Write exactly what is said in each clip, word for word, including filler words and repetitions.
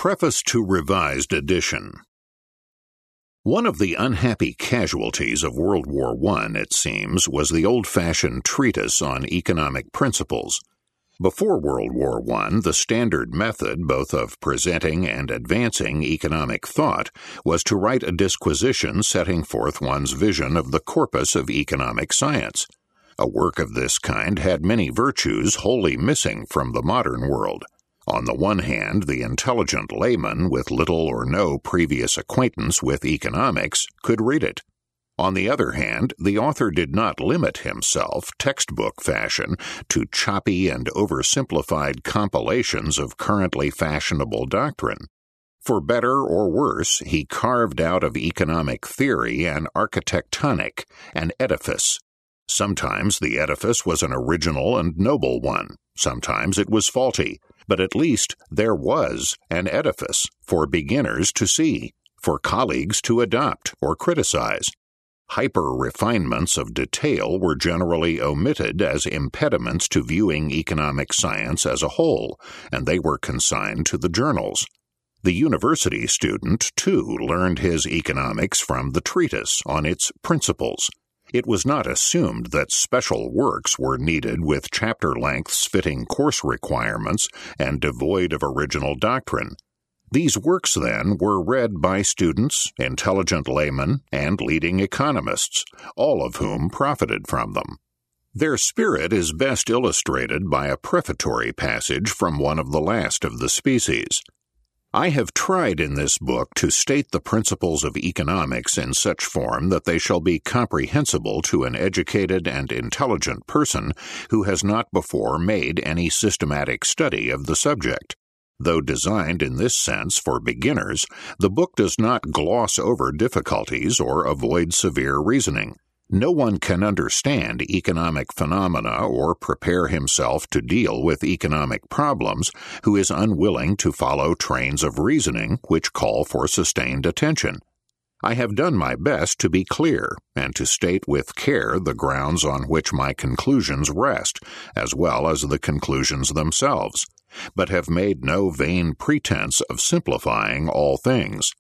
Preface to Revised Edition. One of the unhappy casualties of World War One, it seems, was the old-fashioned treatise on economic principles. Before World War One, the standard method, both of presenting and advancing economic thought, was to write a disquisition setting forth one's vision of the corpus of economic science. A work of this kind had many virtues wholly missing from the modern world. On the one hand, the intelligent layman with little or no previous acquaintance with economics could read it. On the other hand, the author did not limit himself, textbook fashion, to choppy and oversimplified compilations of currently fashionable doctrine. For better or worse, he carved out of economic theory an architectonic, an edifice. Sometimes the edifice was an original and noble one. Sometimes it was faulty. But at least there was an edifice for beginners to see, for colleagues to adopt or criticize. Hyper-refinements of detail were generally omitted as impediments to viewing economic science as a whole, and they were consigned to the journals. The university student, too, learned his economics from the treatise on its principles. It was not assumed that special works were needed with chapter lengths fitting course requirements and devoid of original doctrine. These works, then, were read by students, intelligent laymen, and leading economists, all of whom profited from them. Their spirit is best illustrated by a prefatory passage from one of the last of the species. I have tried in this book to state the principles of economics in such form that they shall be comprehensible to an educated and intelligent person who has not before made any systematic study of the subject. Though designed in this sense for beginners, the book does not gloss over difficulties or avoid severe reasoning. No one can understand economic phenomena or prepare himself to deal with economic problems who is unwilling to follow trains of reasoning which call for sustained attention. I have done my best to be clear and to state with care the grounds on which my conclusions rest, as well as the conclusions themselves, but have made no vain pretense of simplifying all things.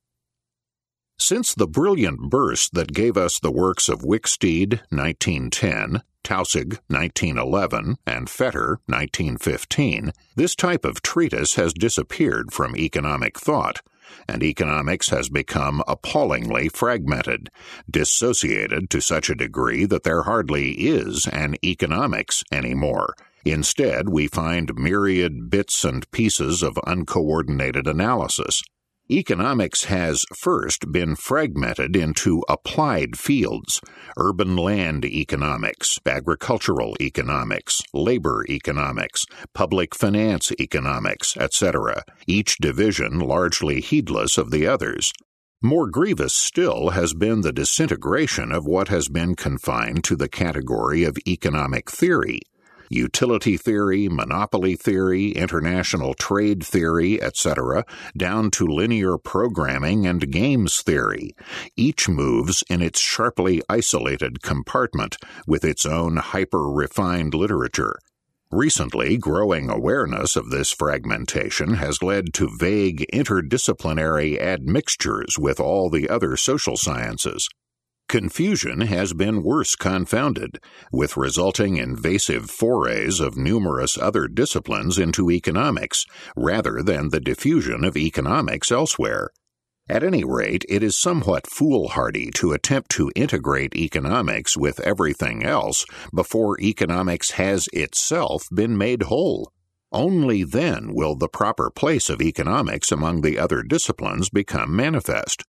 Since the brilliant burst that gave us the works of Wicksteed, nineteen ten, Taussig, nineteen eleven, and Fetter, nineteen fifteen, this type of treatise has disappeared from economic thought, and economics has become appallingly fragmented, dissociated to such a degree that there hardly is an economics anymore. Instead, we find myriad bits and pieces of uncoordinated analysis. Economics has first been fragmented into applied fields: urban land economics, agricultural economics, labor economics, public finance economics, et cetera, each division largely heedless of the others. More grievous still has been the disintegration of what has been confined to the category of economic theory. Utility theory, monopoly theory, international trade theory, et cetera, down to linear programming and games theory. Each moves in its sharply isolated compartment with its own hyper-refined literature. Recently, growing awareness of this fragmentation has led to vague interdisciplinary admixtures with all the other social sciences. Confusion has been worse confounded, with resulting invasive forays of numerous other disciplines into economics, rather than the diffusion of economics elsewhere. At any rate, it is somewhat foolhardy to attempt to integrate economics with everything else before economics has itself been made whole. Only then will the proper place of economics among the other disciplines become manifest.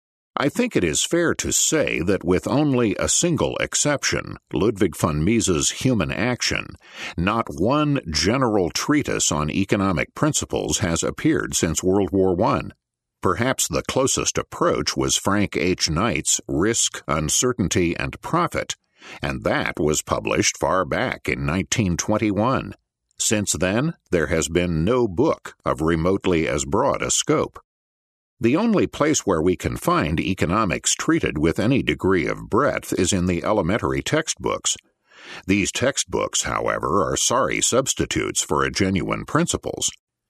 I think it is fair to say that with only a single exception, Ludwig von Mises' Human Action, not one general treatise on economic principles has appeared since World War One. Perhaps the closest approach was Frank H. Knight's Risk, Uncertainty, and Profit, and that was published far back in nineteen twenty-one. Since then, there has been no book of remotely as broad a scope. The only place where we can find economics treated with any degree of breadth is in the elementary textbooks. These textbooks, however, are sorry substitutes for a genuine principles.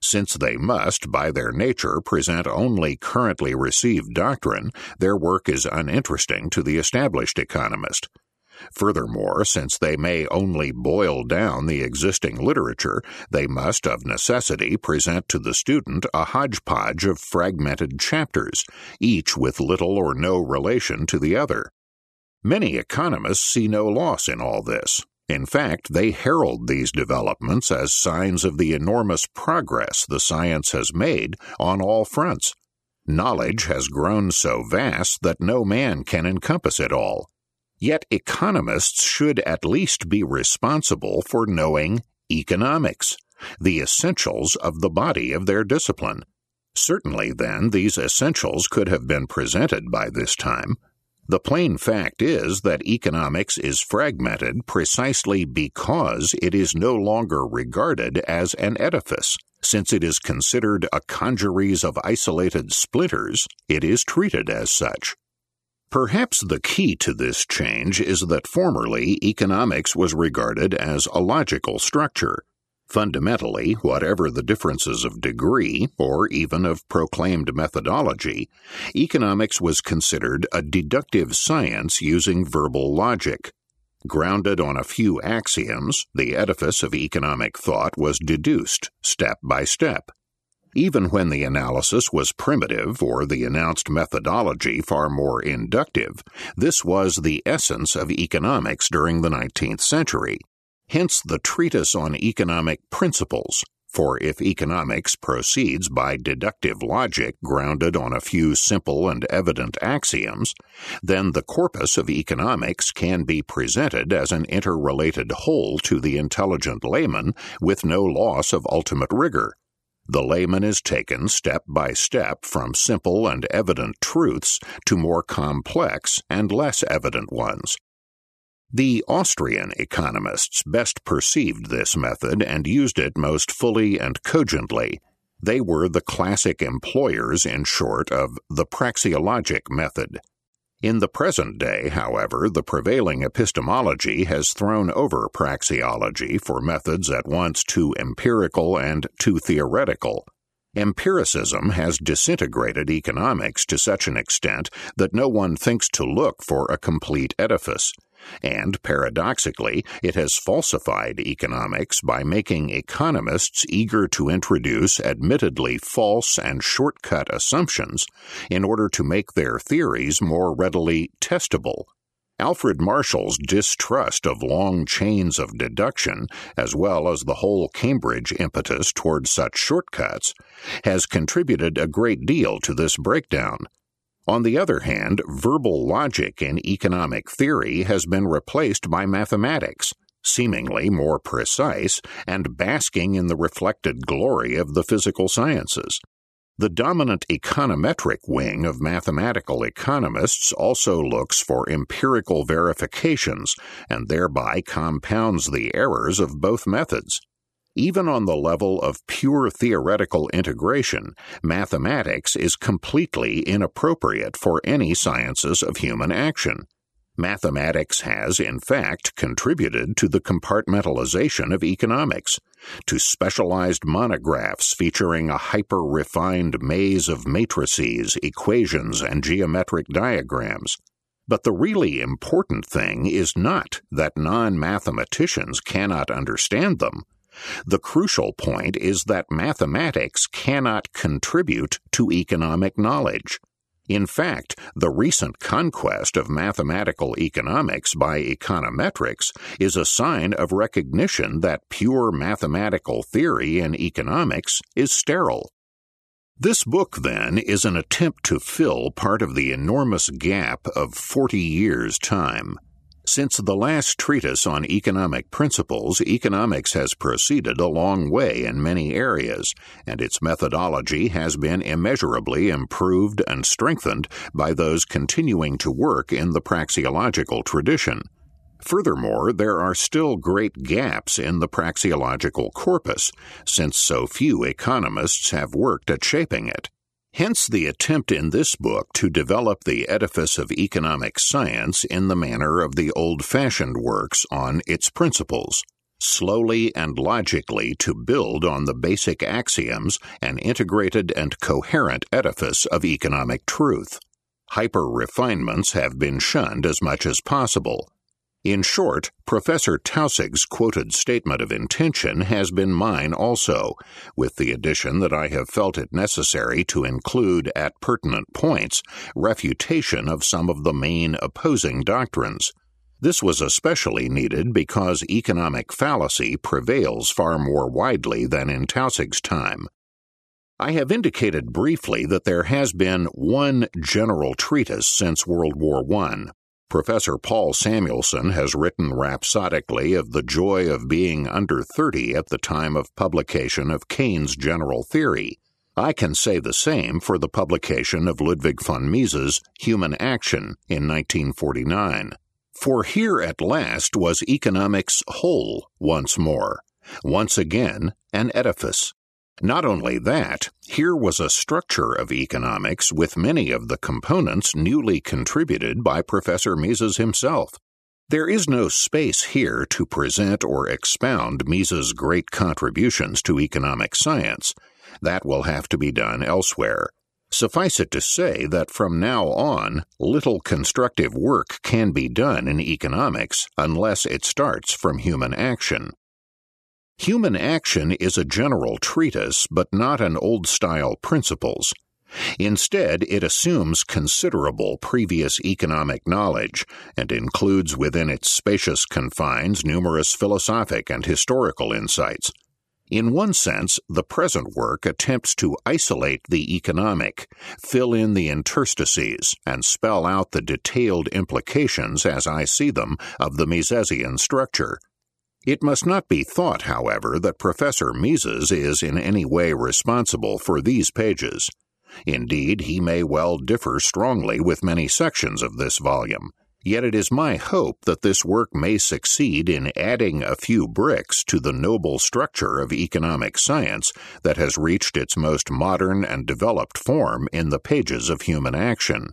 Since they must, by their nature, present only currently received doctrine, their work is uninteresting to the established economist. Furthermore, since they may only boil down the existing literature, they must of necessity present to the student a hodgepodge of fragmented chapters, each with little or no relation to the other. Many economists see no loss in all this. In fact, they herald these developments as signs of the enormous progress the science has made on all fronts. Knowledge has grown so vast that no man can encompass it all. Yet economists should at least be responsible for knowing economics, the essentials of the body of their discipline. Certainly, then, these essentials could have been presented by this time. The plain fact is that economics is fragmented precisely because it is no longer regarded as an edifice. Since it is considered a congeries of isolated splinters, it is treated as such. Perhaps the key to this change is that formerly economics was regarded as a logical structure. Fundamentally, whatever the differences of degree, or even of proclaimed methodology, economics was considered a deductive science using verbal logic. Grounded on a few axioms, the edifice of economic thought was deduced step by step. Even when the analysis was primitive or the announced methodology far more inductive, this was the essence of economics during the nineteenth century. Hence the treatise on economic principles, for if economics proceeds by deductive logic grounded on a few simple and evident axioms, then the corpus of economics can be presented as an interrelated whole to the intelligent layman with no loss of ultimate rigor. The layman is taken step by step from simple and evident truths to more complex and less evident ones. The Austrian economists best perceived this method and used it most fully and cogently. They were the classic employers, in short, of the praxeologic method. In the present day, however, the prevailing epistemology has thrown over praxeology for methods at once too empirical and too theoretical. Empiricism has disintegrated economics to such an extent that no one thinks to look for a complete edifice. And, paradoxically, it has falsified economics by making economists eager to introduce admittedly false and shortcut assumptions in order to make their theories more readily testable. Alfred Marshall's distrust of long chains of deduction, as well as the whole Cambridge impetus toward such shortcuts, has contributed a great deal to this breakdown. On the other hand, verbal logic in economic theory has been replaced by mathematics, seemingly more precise and basking in the reflected glory of the physical sciences. The dominant econometric wing of mathematical economists also looks for empirical verifications and thereby compounds the errors of both methods. Even on the level of pure theoretical integration, mathematics is completely inappropriate for any sciences of human action. Mathematics has, in fact, contributed to the compartmentalization of economics, to specialized monographs featuring a hyper-refined maze of matrices, equations, and geometric diagrams. But the really important thing is not that non-mathematicians cannot understand them. The crucial point is that mathematics cannot contribute to economic knowledge. In fact, the recent conquest of mathematical economics by econometrics is a sign of recognition that pure mathematical theory in economics is sterile. This book, then, is an attempt to fill part of the enormous gap of forty years' time. Since the last treatise on economic principles, economics has proceeded a long way in many areas, and its methodology has been immeasurably improved and strengthened by those continuing to work in the praxeological tradition. Furthermore, there are still great gaps in the praxeological corpus, since so few economists have worked at shaping it. Hence the attempt in this book to develop the edifice of economic science in the manner of the old-fashioned works on its principles. slowly and logically to build on the basic axioms an integrated and coherent edifice of economic truth. Hyper-refinements have been shunned as much as possible. In short, Professor Tausig's quoted statement of intention has been mine also, with the addition that I have felt it necessary to include at pertinent points refutation of some of the main opposing doctrines. This was especially needed because economic fallacy prevails far more widely than in Tausig's time. I have indicated briefly that there has been one general treatise since World War One. Professor Paul Samuelson has written rhapsodically of the joy of being under thirty at the time of publication of Keynes' general theory. I can say the same for the publication of Ludwig von Mises' Human Action in nineteen forty-nine. For here at last was economics whole once more, once again an edifice. Not only that, here was a structure of economics with many of the components newly contributed by Professor Mises himself. There is no space here to present or expound Mises' great contributions to economic science. That will have to be done elsewhere. Suffice it to say that from now on, little constructive work can be done in economics unless it starts from human action. Human Action is a general treatise, but not an old-style principles. Instead, it assumes considerable previous economic knowledge and includes within its spacious confines numerous philosophic and historical insights. In one sense, the present work attempts to isolate the economic, fill in the interstices, and spell out the detailed implications, as I see them, of the Misesian structure. It must not be thought, however, that Professor Mises is in any way responsible for these pages. Indeed, he may well differ strongly with many sections of this volume. Yet it is my hope that this work may succeed in adding a few bricks to the noble structure of economic science that has reached its most modern and developed form in the pages of Human Action.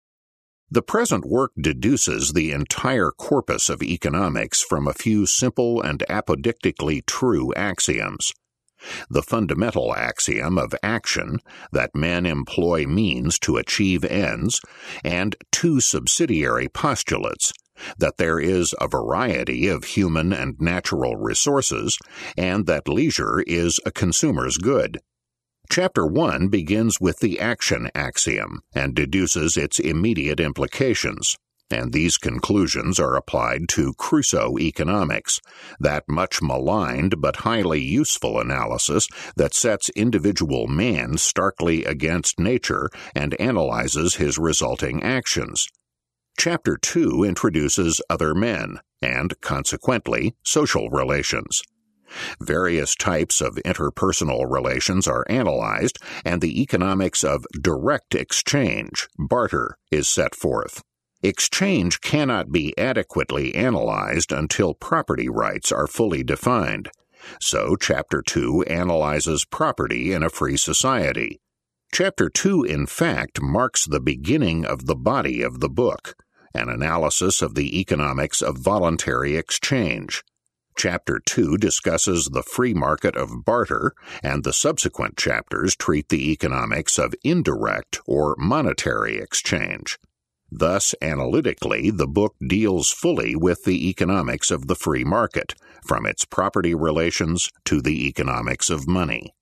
The present work deduces the entire corpus of economics from a few simple and apodictically true axioms. The fundamental axiom of action, that men employ means to achieve ends, and two subsidiary postulates, that there is a variety of human and natural resources, and that leisure is a consumer's good. Chapter one begins with the action axiom and deduces its immediate implications, and these conclusions are applied to Crusoe economics, that much maligned but highly useful analysis that sets individual man starkly against nature and analyzes his resulting actions. Chapter two introduces other men, and, consequently, social relations. Various types of interpersonal relations are analyzed, and the economics of direct exchange, barter, is set forth. Exchange cannot be adequately analyzed until property rights are fully defined. So, Chapter two analyzes property in a free society. Chapter two, in fact, marks the beginning of the body of the book, an analysis of the economics of voluntary exchange. Chapter two discusses the free market of barter, and the subsequent chapters treat the economics of indirect or monetary exchange. Thus, analytically, the book deals fully with the economics of the free market, from its property relations to the economics of money.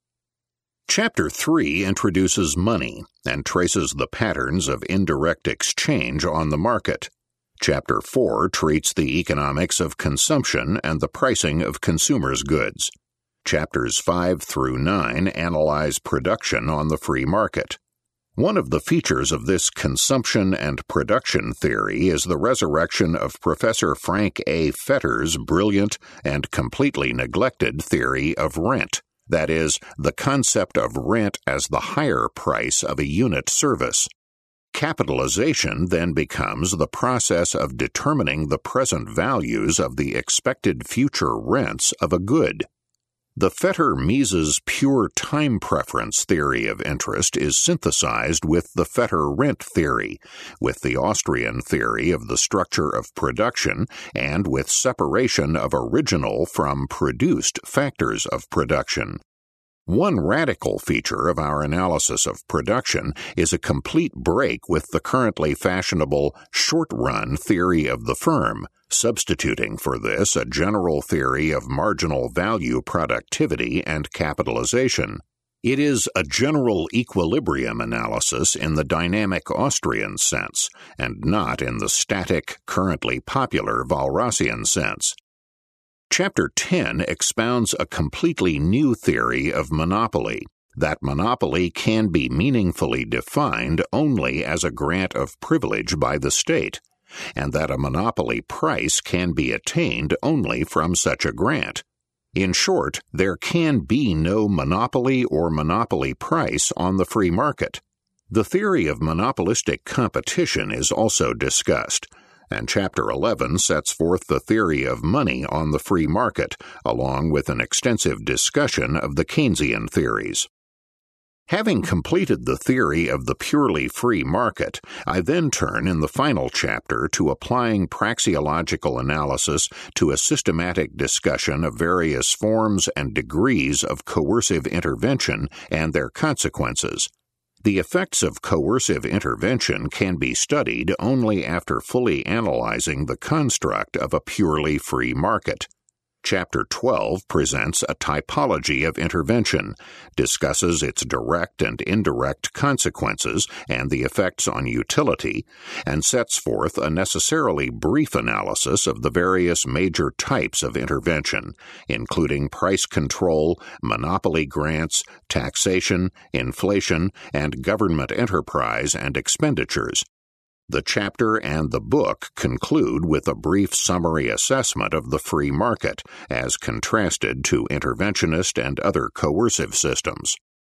Chapter three introduces money and traces the patterns of indirect exchange on the market. Chapter four treats the economics of consumption and the pricing of consumers' goods. Chapters five through nine analyze production on the free market. One of the features of this consumption and production theory is the resurrection of Professor Frank A. Fetter's brilliant and completely neglected theory of rent, that is, the concept of rent as the higher price of a unit service. Capitalization then becomes the process of determining the present values of the expected future rents of a good. The Fetter-Mises pure time preference theory of interest is synthesized with the Fetter-Rent theory, with the Austrian theory of the structure of production, and with separation of original from produced factors of production. One radical feature of our analysis of production is a complete break with the currently fashionable short-run theory of the firm, substituting for this a general theory of marginal value productivity and capitalization. It is a general equilibrium analysis in the dynamic Austrian sense, and not in the static, currently popular Walrasian sense. Chapter ten expounds a completely new theory of monopoly, that monopoly can be meaningfully defined only as a grant of privilege by the state, and that a monopoly price can be attained only from such a grant. In short, there can be no monopoly or monopoly price on the free market. The theory of monopolistic competition is also discussed, and Chapter eleven sets forth the theory of money on the free market, along with an extensive discussion of the Keynesian theories. Having completed the theory of the purely free market, I then turn in the final chapter to applying praxeological analysis to a systematic discussion of various forms and degrees of coercive intervention and their consequences. The effects of coercive intervention can be studied only after fully analyzing the construct of a purely free market. Chapter twelve presents a typology of intervention, discusses its direct and indirect consequences and the effects on utility, and sets forth a necessarily brief analysis of the various major types of intervention, including price control, monopoly grants, taxation, inflation, and government enterprise and expenditures. The chapter and the book conclude with a brief summary assessment of the free market as contrasted to interventionist and other coercive systems.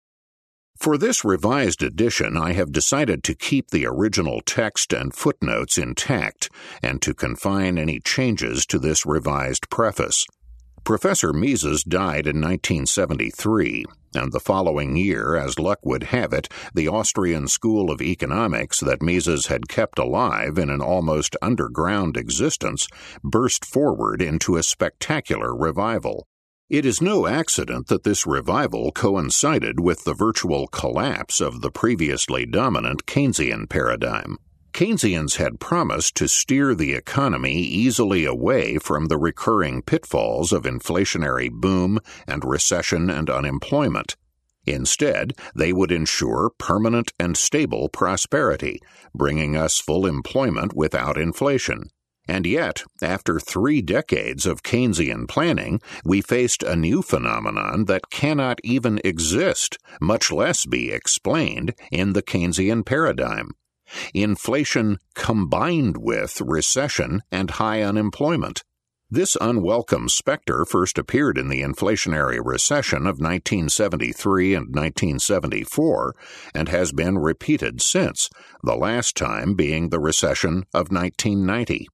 For this revised edition, I have decided to keep the original text and footnotes intact and to confine any changes to this revised preface. Professor Mises died in nineteen seventy-three, and the following year, as luck would have it, the Austrian School of Economics that Mises had kept alive in an almost underground existence burst forward into a spectacular revival. It is no accident that this revival coincided with the virtual collapse of the previously dominant Keynesian paradigm. Keynesians had promised to steer the economy easily away from the recurring pitfalls of inflationary boom and recession and unemployment. Instead, they would ensure permanent and stable prosperity, bringing us full employment without inflation. And yet, after three decades of Keynesian planning, we faced a new phenomenon that cannot even exist, much less be explained, in the Keynesian paradigm. Inflation combined with recession and high unemployment. This unwelcome specter first appeared in the inflationary recession of nineteen seventy-three and nineteen seventy-four and has been repeated since, the last time being the recession of nineteen ninety.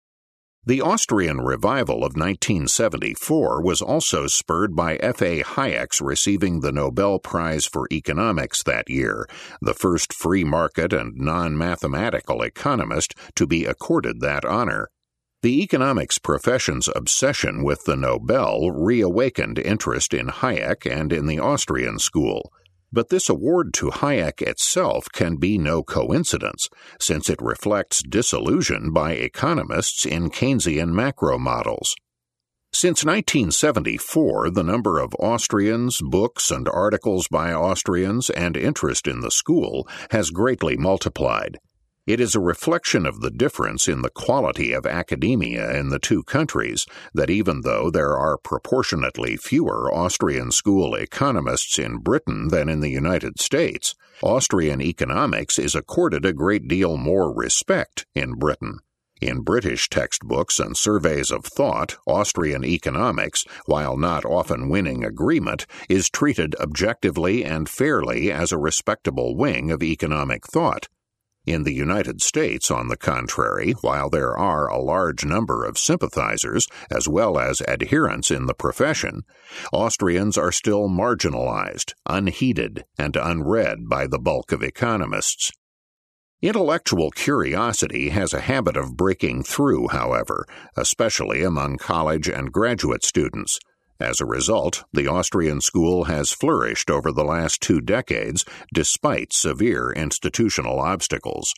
The Austrian revival of nineteen seventy-four was also spurred by F A Hayek's receiving the Nobel Prize for Economics that year, the first free market and non-mathematical economist to be accorded that honor. The economics profession's obsession with the Nobel reawakened interest in Hayek and in the Austrian school. But this award to Hayek itself can be no coincidence, since it reflects disillusion by economists in Keynesian macro models. Since nineteen seventy-four, the number of Austrians, books and articles by Austrians, and interest in the school has greatly multiplied. It is a reflection of the difference in the quality of academia in the two countries that even though there are proportionately fewer Austrian school economists in Britain than in the United States, Austrian economics is accorded a great deal more respect in Britain. In British textbooks and surveys of thought, Austrian economics, while not often winning agreement, is treated objectively and fairly as a respectable wing of economic thought. In the United States, on the contrary, while there are a large number of sympathizers as well as adherents in the profession, Austrians are still marginalized, unheeded, and unread by the bulk of economists. Intellectual curiosity has a habit of breaking through, however, especially among college and graduate students. As a result, the Austrian school has flourished over the last two decades despite severe institutional obstacles.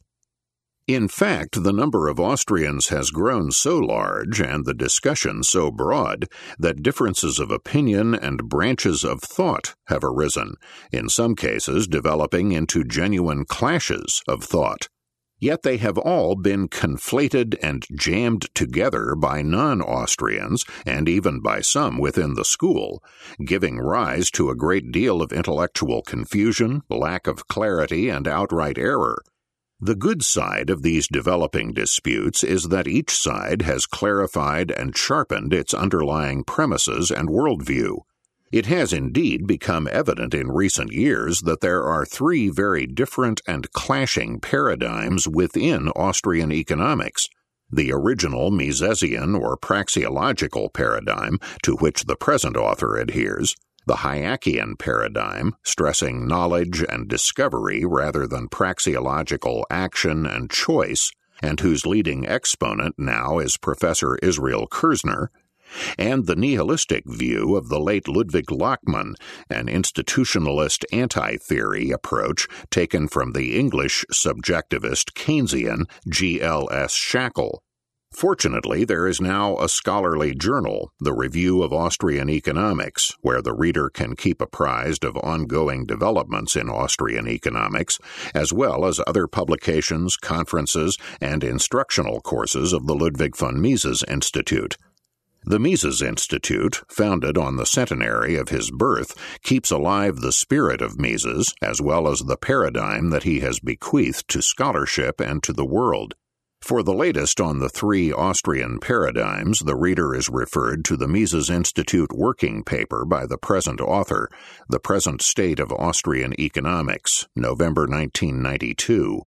In fact, the number of Austrians has grown so large and the discussion so broad that differences of opinion and branches of thought have arisen, in some cases developing into genuine clashes of thought. Yet they have all been conflated and jammed together by non-Austrians, and even by some within the school, giving rise to a great deal of intellectual confusion, lack of clarity, and outright error. The good side of these developing disputes is that each side has clarified and sharpened its underlying premises and worldview. It has indeed become evident in recent years that there are three very different and clashing paradigms within Austrian economics. The original Misesian or praxeological paradigm, to which the present author adheres, the Hayekian paradigm, stressing knowledge and discovery rather than praxeological action and choice, and whose leading exponent now is Professor Israel Kirzner, and the nihilistic view of the late Ludwig Lachmann, an institutionalist anti-theory approach taken from the English subjectivist Keynesian G L S Shackle. Fortunately, there is now a scholarly journal, the Review of Austrian Economics, where the reader can keep apprised of ongoing developments in Austrian economics, as well as other publications, conferences, and instructional courses of the Ludwig von Mises Institute. The Mises Institute, founded on the centenary of his birth, keeps alive the spirit of Mises, as well as the paradigm that he has bequeathed to scholarship and to the world. For the latest on the three Austrian paradigms, the reader is referred to the Mises Institute working paper by the present author, The Present State of Austrian Economics, November nineteen ninety-two.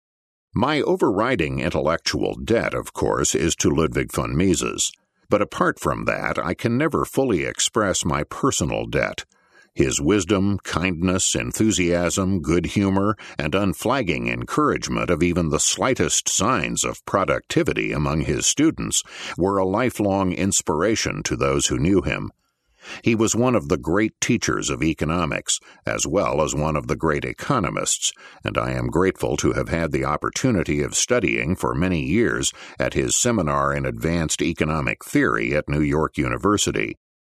My overriding intellectual debt, of course, is to Ludwig von Mises. But apart from that, I can never fully express my personal debt. His wisdom, kindness, enthusiasm, good humor, and unflagging encouragement of even the slightest signs of productivity among his students were a lifelong inspiration to those who knew him. He was one of the great teachers of economics, as well as one of the great economists, and I am grateful to have had the opportunity of studying for many years at his seminar in advanced economic theory at New York University.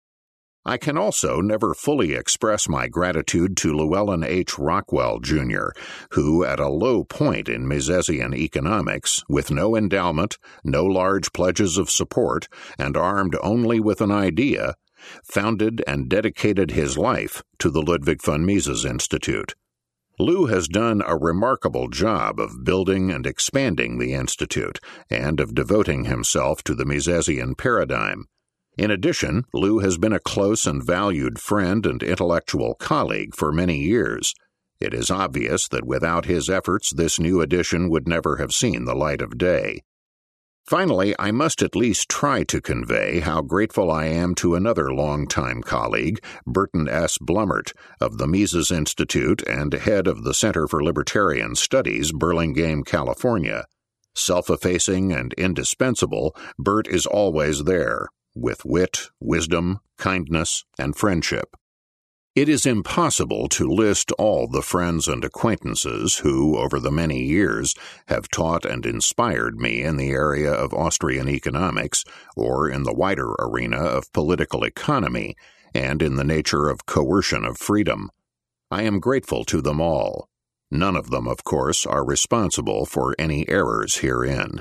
I can also never fully express my gratitude to Llewellyn H. Rockwell, Junior, who, at a low point in Misesian economics, with no endowment, no large pledges of support, and armed only with an idea, founded and dedicated his life to the Ludwig von Mises Institute. Lou has done a remarkable job of building and expanding the Institute, and of devoting himself to the Misesian paradigm. In addition, Lou has been a close and valued friend and intellectual colleague for many years. It is obvious that without his efforts this new edition would never have seen the light of day. Finally, I must at least try to convey how grateful I am to another longtime colleague, Burton S. Blumert, of the Mises Institute and head of the Center for Libertarian Studies, Burlingame, California. Self-effacing and indispensable, Bert is always there, with wit, wisdom, kindness, and friendship. It is impossible to list all the friends and acquaintances who, over the many years, have taught and inspired me in the area of Austrian economics, or in the wider arena of political economy, and in the nature of coercion of freedom. I am grateful to them all. None of them, of course, are responsible for any errors herein.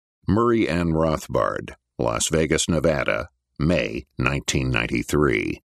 Murray N. Rothbard, Las Vegas, Nevada, May nineteen ninety-three.